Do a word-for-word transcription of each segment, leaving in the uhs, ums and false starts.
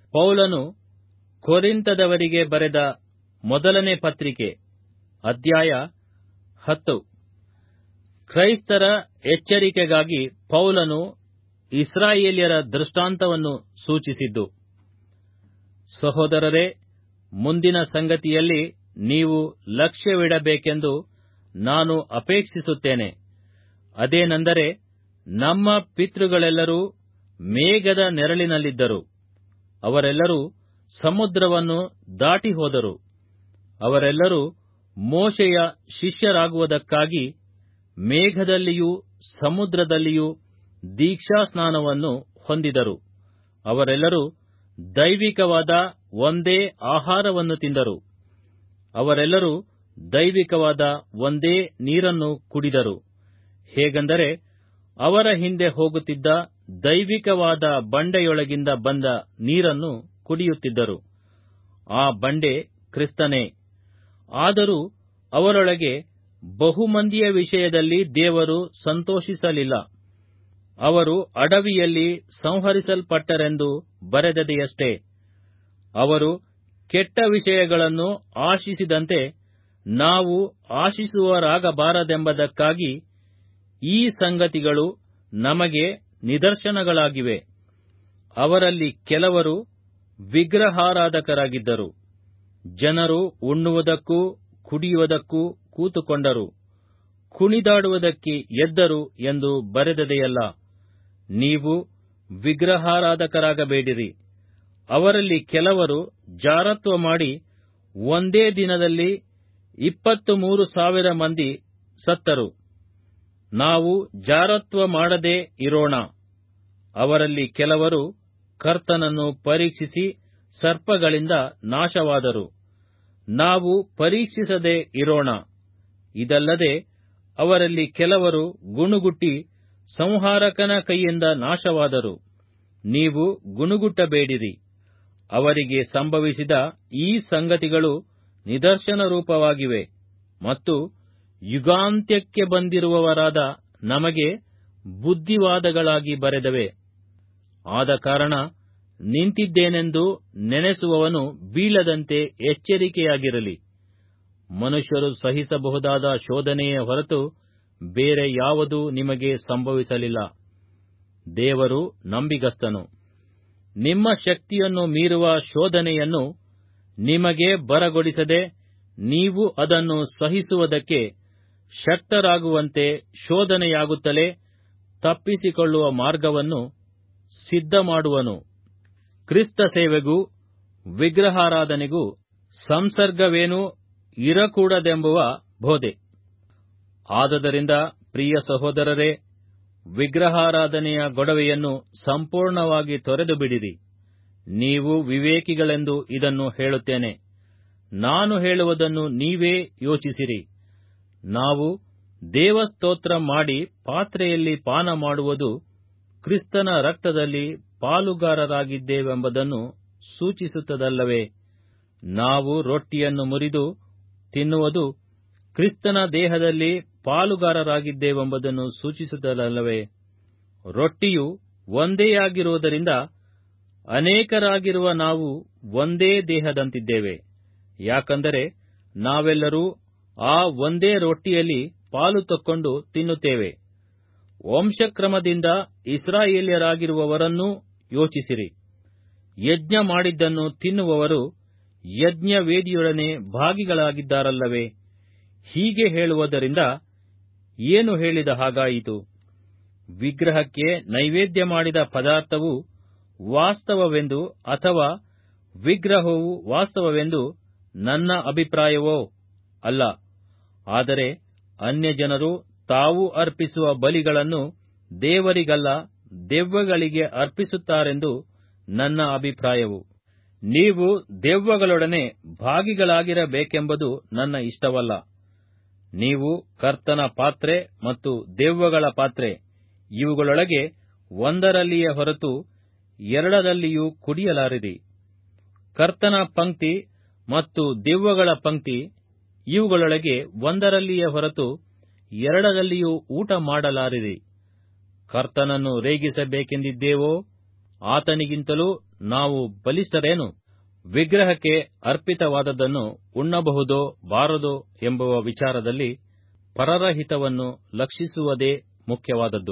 ಪೌಲನು ಕೊರಿಂಥದವರಿಗೆ ಬರೆದ ಮೊದಲನೇ ಪತ್ರಿಕೆ, ಅಧ್ಯಾಯ ಹತ್ತು. ಕ್ರೈಸ್ತರ ಎಚ್ಚರಿಕೆಗಾಗಿ ಪೌಲನು ಇಸ್ರಾಯೇಲ್ಯರ ದೃಷ್ಟಾಂತವನ್ನು ಸೂಚಿಸಿದ್ದು. ಸಹೋದರರೇ, ಮುಂದಿನ ಸಂಗತಿಯಲ್ಲಿ ನೀವು ಲಕ್ಷ್ಯವಿಡಬೇಕೆಂದು ನಾನು ಅಪೇಕ್ಷಿಸುತ್ತೇನೆ. ಅದೇನೆಂದರೆ, ನಮ್ಮ ಪಿತೃಗಳೆಲ್ಲರೂ ಮೇಘದ ನೆರಳಿನಲ್ಲಿದ್ದರು. ಅವರೆಲ್ಲರೂ ಸಮುದ್ರವನ್ನು ದಾಟಿ ಹೋದರು. ಅವರೆಲ್ಲರೂ ಮೋಶೆಯ ಶಿಷ್ಯರಾಗುವುದಕ್ಕಾಗಿ ಮೇಘದಲ್ಲಿಯೂ ಸಮುದ್ರದಲ್ಲಿಯೂ ದೀಕ್ಷಾಸ್ನಾನವನ್ನು ಹೊಂದಿದರು. ಅವರೆಲ್ಲರೂ ದೈವಿಕವಾದ ಒಂದೇ ಆಹಾರವನ್ನು ತಿಂದರು. ಅವರೆಲ್ಲರೂ ದೈವಿಕವಾದ ಒಂದೇ ನೀರನ್ನು ಕುಡಿದರು. ಹೇಗೆಂದರೆ, ಅವರ ಹಿಂದೆ ಹೋಗುತ್ತಿದ್ದ ದೈವಿಕವಾದ ಬಂಡೆಯೊಳಗಿಂದ ಬಂದ ನೀರನ್ನು ಕುಡಿಯುತ್ತಿದ್ದರು. ಆ ಬಂಡೆ ಕ್ರಿಸ್ತನೇ. ಆದರೂ ಅವರೊಳಗೆ ಬಹುಮಂದಿಯ ವಿಷಯದಲ್ಲಿ ದೇವರು ಸಂತೋಷಿಸಲಿಲ್ಲ. ಅವರು ಅಡವಿಯಲ್ಲಿ ಸಂಹರಿಸಲ್ಪಟ್ಟರೆಂದು ಬರೆದದೆಯಷ್ಟೇ. ಅವರು ಕೆಟ್ಟ ವಿಷಯಗಳನ್ನು ಆಶಿಸಿದಂತೆ ನಾವು ಆಶಿಸುವವರಾಗಬಾರದೆಂಬುದಕ್ಕಾಗಿ ಈ ಸಂಗತಿಗಳು ನಮಗೆ ನಿದರ್ಶನಗಳಾಗಿವೆ. ಅವರಲ್ಲಿ ಕೆಲವರು ವಿಗ್ರಹಾರಾಧಕರಾಗಿದ್ದರು. ಜನರು ಉಣ್ಣುವುದಕ್ಕೂ ಕುಡಿಯುವುದಕ್ಕೂ ಕೂತುಕೊಂಡರು, ಕುಣಿದಾಡುವುದಕ್ಕೆ ಎದ್ದರು ಎಂದು ಬರೆದದೆಯಲ್ಲ. ನೀವು ವಿಗ್ರಹಾರಾಧಕರಾಗಬೇಡಿರಿ. ಅವರಲ್ಲಿ ಕೆಲವರು ಜಾರತ್ವ ಮಾಡಿ ಒಂದೇ ದಿನದಲ್ಲಿ ಇಪ್ಪತ್ತು ಮೂರು ಸಾವಿರ ಮಂದಿ ಸತ್ತರು. ನಾವು ಜಾರತ್ವ ಮಾಡದೆ ಇರೋಣ. ಅವರಲ್ಲಿ ಕೆಲವರು ಕರ್ತನನ್ನು ಪರೀಕ್ಷಿಸಿ ಸರ್ಪಗಳಿಂದ ನಾಶವಾದರು. ನಾವು ಪರೀಕ್ಷಿಸದೆ ಇರೋಣ. ಇದಲ್ಲದೆ ಅವರಲ್ಲಿ ಕೆಲವರು ಗುಣುಗುಟ್ಟಿ ಸಂಹಾರಕನ ಕೈಯಿಂದ ನಾಶವಾದರು. ನೀವು ಗುಣುಗುಟ್ಟಬೇಡಿರಿ. ಅವರಿಗೆ ಸಂಭವಿಸಿದ ಈ ಸಂಗತಿಗಳು ನಿದರ್ಶನ ರೂಪವಾಗಿವೆ ಮತ್ತು ಯುಗಾಂತ್ಯಕ್ಕೆ ಬಂದಿರುವವರಾದ ನಮಗೆ ಬುದ್ಧಿವಾದಗಳಾಗಿ ಬರೆದವೆ. ಆದ ಕಾರಣ ನಿಂತಿದ್ದೇನೆಂದು ನೆನೆಸುವವನು ಬೀಳದಂತೆ ಎಚ್ಚರಿಕೆಯಾಗಿರಲಿ. ಮನುಷ್ಯರು ಸಹಿಸಬಹುದಾದ ಶೋಧನೆಯ ಹೊರತು ಬೇರೆ ಯಾವುದೂ ನಿಮಗೆ ಸಂಭವಿಸಲಿಲ್ಲ. ದೇವರು ನಂಬಿಗಸ್ತನು. ನಿಮ್ಮ ಶಕ್ತಿಯನ್ನು ಮೀರುವ ಶೋಧನೆಯನ್ನು ನಿಮಗೆ ಬರಗೊಡಿಸದೆ ನೀವು ಅದನ್ನು ಸಹಿಸುವುದಕ್ಕೆ ಶಕ್ತರಾಗುವಂತೆ ಶೋಧನೆಯಾಗುತ್ತಲೇ ತಪ್ಪಿಸಿಕೊಳ್ಳುವ ಮಾರ್ಗವನ್ನು ಸಿದ್ಧಮಾಡುವನು. ಕ್ರಿಸ್ತ ಸೇವೆಗೂ ವಿಗ್ರಹಾರಾಧನೆಗೂ ಸಂಸರ್ಗವೇನೂ ಇರಕೂಡದೆಂಬುವ ಬೋಧೆ. ಆದದರಿಂದ ಪ್ರಿಯ ಸಹೋದರರೇ, ವಿಗ್ರಹಾರಾಧನೆಯ ಗೊಡವೆಯನ್ನು ಸಂಪೂರ್ಣವಾಗಿ ತೊರೆದು ಬಿಡಿರಿ. ನೀವು ವಿವೇಕಿಗಳೆಂದು ಇದನ್ನು ಹೇಳುತ್ತೇನೆ. ನಾನು ಹೇಳುವುದನ್ನು ನೀವೇ ಯೋಚಿಸಿರಿ. ನಾವು ದೇವಸ್ತೋತ್ರ ಮಾಡಿ ಪಾತ್ರೆಯಲ್ಲಿ ಪಾನ ಮಾಡುವುದು ಕ್ರಿಸ್ತನ ರಕ್ತದಲ್ಲಿ ಪಾಲುಗಾರರಾಗಿದ್ದೇವೆಂಬುದನ್ನು ಸೂಚಿಸುತ್ತದಲ್ಲವೇ? ನಾವು ರೊಟ್ಟಿಯನ್ನು ಮುರಿದು ತಿನ್ನುವುದು ಕ್ರಿಸ್ತನ ದೇಹದಲ್ಲಿ ಪಾಲುಗಾರರಾಗಿದ್ದೇವೆಂಬುದನ್ನು ಸೂಚಿಸುತ್ತದಲ್ಲವೇ? ರೊಟ್ಟಿಯು ಒಂದೇಯಾಗಿರುವುದರಿಂದ ಅನೇಕರಾಗಿರುವ ನಾವು ಒಂದೇ ದೇಹದಂತಿದ್ದೇವೆ. ಯಾಕಂದರೆ ನಾವೆಲ್ಲರೂ ಆ ಒಂದೇ ರೊಟ್ಟಿಯಲ್ಲಿ ಪಾಲು ತಕ್ಕೊಂಡು ತಿನ್ನುತ್ತೇವೆ. ವಂಶಕ್ರಮದಿಂದ ಇಸ್ರಾಯೇಲ್ಯರಾಗಿರುವವರನ್ನೂ ಯೋಚಿಸಿರಿ. ಯಜ್ಞ ಮಾಡಿದ್ದನ್ನು ತಿನ್ನುವವರು ಯಜ್ಞವೇದಿಯೊಡನೆ ಭಾಗಿಗಳಾಗಿದ್ದಾರಲ್ಲವೇ? ಹೀಗೆ ಹೇಳುವುದರಿಂದ ಏನು ಹೇಳಿದ ಹಾಗಾಯಿತು? ವಿಗ್ರಹಕ್ಕೆ ನೈವೇದ್ಯ ಮಾಡಿದ ಪದಾರ್ಥವು ವಾಸ್ತವವೆಂದು ಅಥವಾ ವಿಗ್ರಹವು ವಾಸ್ತವವೆಂದು ನನ್ನ ಅಭಿಪ್ರಾಯವೋ? ಅಲ್ಲ. ಆದರೆ ಅನ್ಯಜನರು ತಾವು ಅರ್ಪಿಸುವ ಬಲಿಗಳನ್ನು ದೇವರಿಗಲ್ಲ ದೆವ್ವಗಳಿಗೆ ಅರ್ಪಿಸುತ್ತಾರೆಂದು ನನ್ನ ಅಭಿಪ್ರಾಯವು. ನೀವು ದೆವ್ವಗಳೊಡನೆ ಭಾಗಿಗಳಾಗಿರಬೇಕೆಂಬುದು ನನ್ನ ಇಷ್ಟವಲ್ಲ. ನೀವು ಕರ್ತನ ಪಾತ್ರೆ ಮತ್ತು ದೆವ್ವಗಳ ಪಾತ್ರೆ ಇವುಗಳೊಳಗೆ ಒಂದರಲ್ಲಿಯೇ ಹೊರತು ಎರಡರಲ್ಲಿಯೂ ಕುಡಿಯಲಾರಿರಿ. ಕರ್ತನ ಪಂಕ್ತಿ ಮತ್ತು ದೆವ್ವಗಳ ಪಂಕ್ತಿ ಇವುಗಳೊಳಗೆ ಒಂದರಲ್ಲಿಯೇ ಹೊರತು ಎರಡರಲ್ಲಿಯೂ ಊಟ ಮಾಡಲಾರಿರಿ. ಕರ್ತನನ್ನು ರೇಗಿಸಬೇಕೆಂದಿದ್ದೇವೋ? ಆತನಿಗಿಂತಲೂ ನಾವು ಬಲಿಷ್ಠರೇನು? ವಿಗ್ರಹಕ್ಕೆ ಅರ್ಪಿತವಾದದ್ದನ್ನು ಉಣ್ಣಬಹುದೋ ಬಾರದೋ ಎಂಬುವ ವಿಚಾರದಲ್ಲಿ ಪರರ ಹಿತವನ್ನು ಲಕ್ಷಿಸುವುದೇ ಮುಖ್ಯವಾದದ್ದು.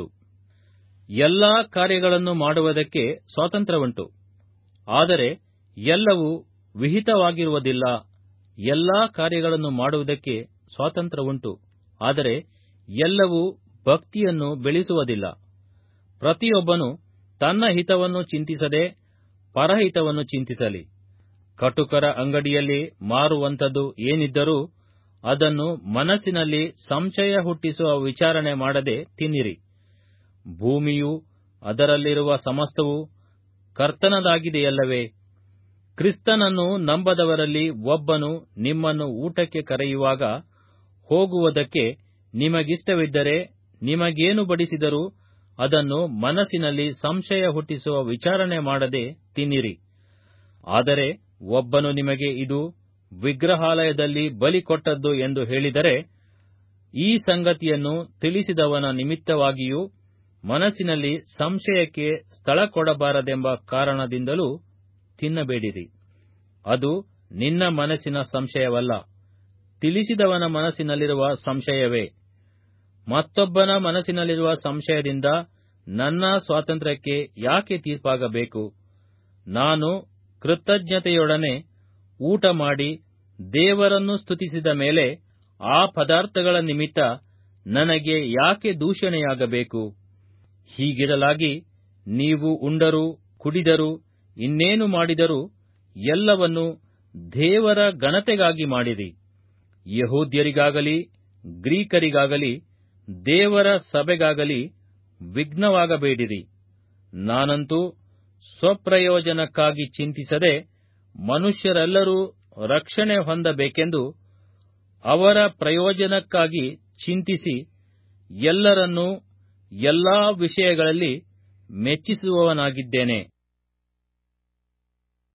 ಎಲ್ಲಾ ಕಾರ್ಯಗಳನ್ನು ಮಾಡುವುದಕ್ಕೆ ಸ್ವಾತಂತ್ರ್ಯವುಂಟು, ಆದರೆ ಎಲ್ಲವೂ ವಿಹಿತವಾಗಿರುವುದಿಲ್ಲ. ಎಲ್ಲಾ ಕಾರ್ಯಗಳನ್ನು ಮಾಡುವುದಕ್ಕೆ ಸ್ವಾತಂತ್ರ್ಯವುಂಟು, ಆದರೆ ಎಲ್ಲವೂ ಭಕ್ತಿಯನ್ನು ಬೆಳೆಸುವುದಿಲ್ಲ. ಪ್ರತಿಯೊಬ್ಬನು ತನ್ನ ಹಿತವನ್ನು ಚಿಂತಿಸದೆ ಪರಹಿತವನ್ನು ಚಿಂತಿಸಲಿ. ಕಟುಕರ ಅಂಗಡಿಯಲ್ಲಿ ಮಾರುವಂಥದ್ದು ಏನಿದ್ದರೂ ಅದನ್ನು ಮನಸ್ಸಿನಲ್ಲಿ ಸಂಶಯ ಹುಟ್ಟಿಸುವ ವಿಚಾರಣೆ ಮಾಡದೆ ತಿನ್ನಿರಿ. ಭೂಮಿಯೂ ಅದರಲ್ಲಿರುವ ಸಮಸ್ತವೂ ಕರ್ತನದಾಗಿದೆಯಲ್ಲವೇ? ಕ್ರಿಸ್ತನನ್ನು ನಂಬದವರಲ್ಲಿ ಒಬ್ಬನು ನಿಮ್ಮನ್ನು ಊಟಕ್ಕೆ ಕರೆಯುವಾಗ ಹೋಗುವುದಕ್ಕೆ ನಿಮಗಿಷ್ಟವಿದ್ದರೆ ನಿಮಗೇನು ಬಡಿಸಿದರೂ ಅದನ್ನು ಮನಸ್ಸಿನಲ್ಲಿ ಸಂಶಯ ಹುಟ್ಟಿಸುವ ವಿಚಾರಣೆ ಮಾಡದೆ ತಿನ್ನಿರಿ. ಆದರೆ ಒಬ್ಬನು ನಿಮಗೆ ಇದು ವಿಗ್ರಹಾಲಯದಲ್ಲಿ ಬಲಿ ಕೊಟ್ಟದ್ದು ಎಂದು ಹೇಳಿದರೆ, ಈ ಸಂಗತಿಯನ್ನು ತಿಳಿಸಿದವನ ನಿಮಿತ್ತವಾಗಿಯೂ ಮನಸ್ಸಿನಲ್ಲಿ ಸಂಶಯಕ್ಕೆ ಸ್ಥಳ ಕೊಡಬಾರದೆಂಬ ಕಾರಣದಿಂದಲೂ ತಿನ್ನಬೇಡಿರಿ. ಅದು ನಿನ್ನ ಮನಸ್ಸಿನ ಸಂಶಯವಲ್ಲ, ತಿಳಿಸಿದವನ ಮನಸ್ಸಿನಲ್ಲಿರುವ ಸಂಶಯವೇ. ಮತ್ತೊಬ್ಬನ ಮನಸ್ಸಿನಲ್ಲಿರುವ ಸಂಶಯದಿಂದ ನನ್ನ ಸ್ವಾತಂತ್ರ್ಯಕ್ಕೆ ಯಾಕೆ ತೀರ್ಪಾಗಬೇಕು? ನಾನು ಕೃತಜ್ಞತೆಯೊಡನೆ ಊಟ ಮಾಡಿ ದೇವರನ್ನು ಸ್ತುತಿಸಿದ ಮೇಲೆ ಆ ಪದಾರ್ಥಗಳ ನಿಮಿತ್ತ ನನಗೆ ಯಾಕೆ ದೂಷಣೆಯಾಗಬೇಕು? ಹೀಗಿರಲಾಗಿ ನೀವು ಉಂಡರೂ ಕುಡಿದರೂ ಇನ್ನೇನು ಮಾಡಿದರೂ ಎಲ್ಲವನ್ನೂ ದೇವರ ಘನತೆಗಾಗಿ ಮಾಡಿರಿ. ಯಹೂದ್ಯರಿಗಾಗಲಿ ಗ್ರೀಕರಿಗಾಗಲಿ ದೇವರ ಸಭೆಗಾಗಲಿ ವಿಘ್ನವಾಗಬೇಡಿರಿ. ನಾನಂತೂ ಸ್ವಪ್ರಯೋಜನಕ್ಕಾಗಿ ಚಿಂತಿಸದೆ ಮನುಷ್ಯರೆಲ್ಲರೂ ರಕ್ಷಣೆ ಹೊಂದಬೇಕೆಂದು ಅವರ ಪ್ರಯೋಜನಕ್ಕಾಗಿ ಚಿಂತಿಸಿ ಎಲ್ಲರನ್ನೂ ಎಲ್ಲಾ ವಿಷಯಗಳಲ್ಲಿ ಮೆಚ್ಚಿಸುವವನಾಗಿದ್ದೇನೆ.